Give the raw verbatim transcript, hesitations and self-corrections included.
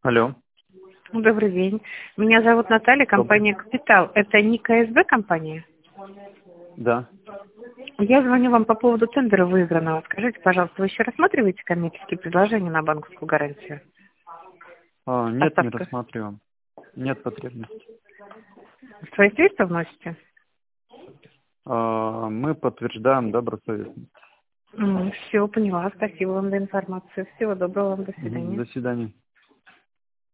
Алло. Добрый день. Меня зовут Наталья, Добрый. компания «Капитал». Это не КСБ компания? Да. Я звоню вам по поводу тендера выигранного. Скажите, пожалуйста, вы еще рассматриваете коммерческие предложения на банковскую гарантию? А, нет, не Поставка. рассматриваем. Нет потребности. Свои средства вносите? А, мы подтверждаем добросовестность. Все, поняла. Спасибо вам за информацию. Всего доброго вам. До Мгм. свидания. До свидания.